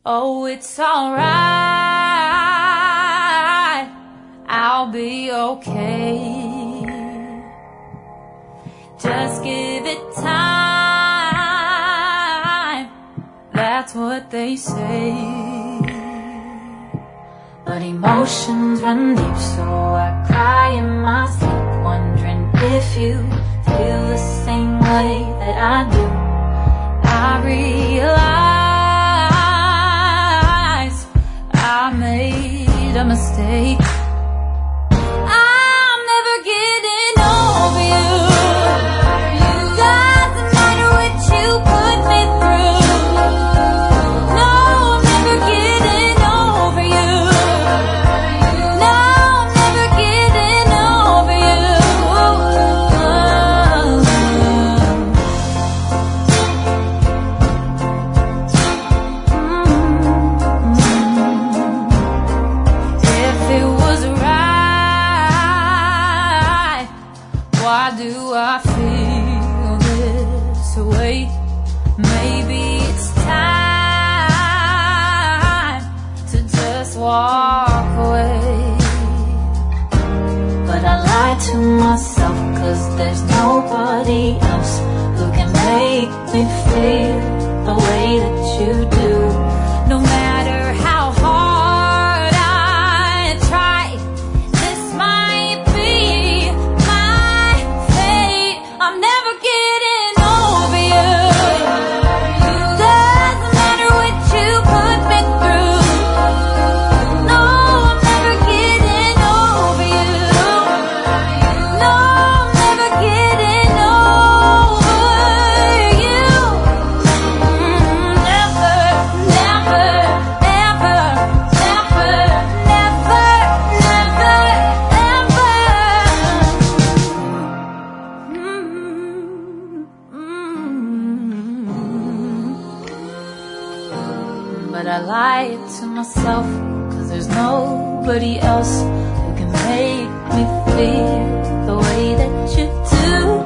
Oh, it's alright, I'll be okay. Just give it time, that's what they say. But emotions run deep, so I cry in my sleep, wondering if you feel the same way that I do. I realize I made a mistake. I'm never getting over you. Doesn't matter what you put me through. No, I'm never getting over you. No, I'm never getting over you. If it was right, why do I feel this way? Maybe it's time to just walk away. But I lie to myself, 'cause there's nobody else who can make me feel the way that you do. No matter how hard I try, this might be my fate. I'm never getting over you. Doesn't matter what you put me through. No, I'm never getting over you. No, I'm never getting over you. Never, never, ever, never, never, never, ever. But I lie to myself, 'cause there's nobody else who can make me feel the way that you do.